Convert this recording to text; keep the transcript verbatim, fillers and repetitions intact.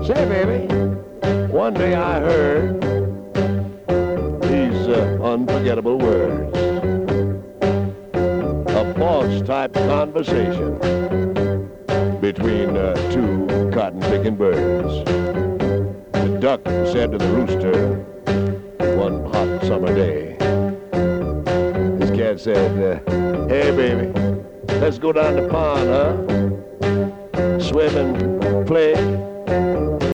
Say, baby, one day I heard these uh, unforgettable words. A boss-type conversation between uh, two cotton-picking birds. The duck said to the rooster one hot summer day. This cat said, uh, hey, baby, let's go down the pond, huh? Swim and play.